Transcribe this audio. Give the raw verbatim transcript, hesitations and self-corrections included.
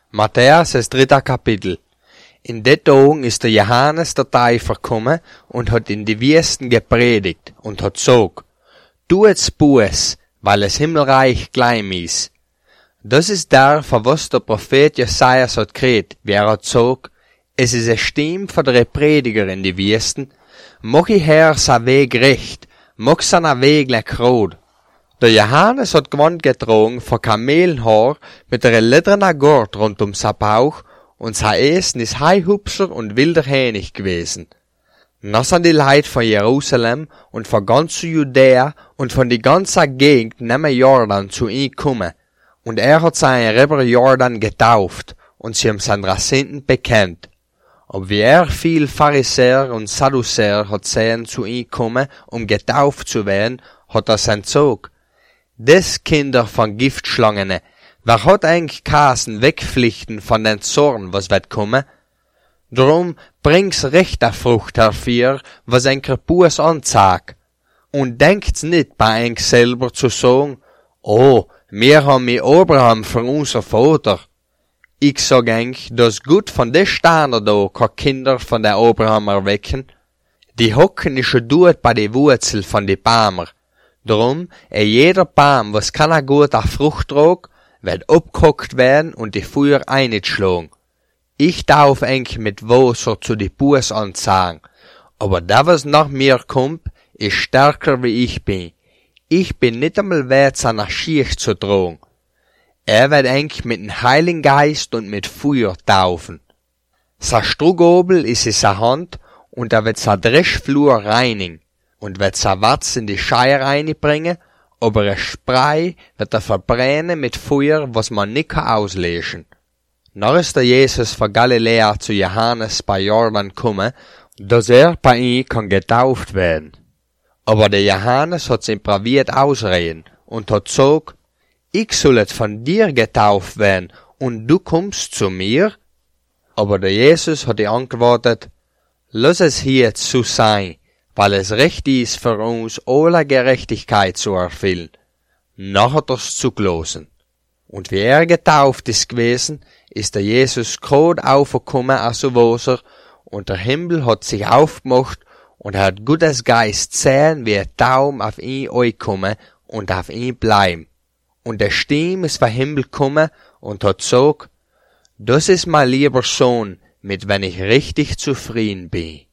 Matthäus, das dritte Kapitel. In den Tagen ist der Johannes der Täufer gekommen und hat in die Wüsten gepredigt und hat gesagt, tuet's Buß, weil es Himmelreich gleich ist. Das ist der, für was der Prophet Jesajas hat geredet, wie er hat gesagt, es ist eine Stimme von der Prediger in die Wüsten, mach ich Herr sein Weg recht, mach seinen Weg leck rot. Der Johannes hat Gewand getragen von Kamelenhaar mit einer ledernen Gurt rund um sein Bauch und sein Essen ist heihupser und wilder Hähnig gewesen. Da sind die Leute von Jerusalem und von ganz Judäa und von die ganze Gegend neben Jordan zu ihm gekommen. Und er hat seinen River Jordan getauft und sie haben seine Sünden bekennt. Aber wie er viel Pharisäer und Sadduzäer hat sehen zu ihm kommen, um getauft zu werden, hat er sein Zog. Des Kinder von Giftschlangene, wer hat eigentlich Kasen wegpflichten von den Zorn, was wird kommen? Drum bring's rechter Frucht hervor, was ein Buß anzeigt. Und denkt's nicht bei eng selber zu sagen, oh, wir haben mit Abraham für unser Vater. Ich sag eng, dass gut von des Sterner da kann Kinder von der Abraham erwecken. Die hocken ist schon dort bei die Wurzel von die Bäumer. Drum, e jeder Baum, was keine gute Frucht trug, wird abgehockt werden und die Feuer einschlagen. Ich darf eng mit Wasser zu die Buß anzagen, aber der, was nach mir kommt, ist stärker wie ich bin. Ich bin nicht einmal wert, seiner Schicht zu tragen. Er wird eng mit dem Heiligen Geist und mit Feuer taufen. Sein Strugobel ist in seiner Hand und er wird sein Dreschflur reinigen und wird sein Watz in die Scheier reinbringen, aber ein Sprei wird er verbrennen mit Feuer, was man nicht auslöschen kann. Noch ist der Jesus von Galiläa zu Johannes bei Jordan gekommen, dass er bei ihm kann getauft werden. Aber der Johannes hat sich probiert ausreden und hat gesagt, ich sollet von dir getauft werden und du kommst zu mir? Aber der Jesus hat ihm antwortet, lass es hier so sein, weil es recht ist für uns, alle Gerechtigkeit zu erfüllen. Noch hat er's zugelassen. Und wie er getauft ist gewesen, ist der Jesus gerade aufgekommen aus dem Wasser und der Himmel hat sich aufgemacht und er hat Gottes Geist sehen, wie ein Taum auf ihn ankommen und auf ihn bleiben. Und der Stimme ist vom Himmel gekommen und hat gesagt, das ist mein lieber Sohn, mit wenn ich richtig zufrieden bin.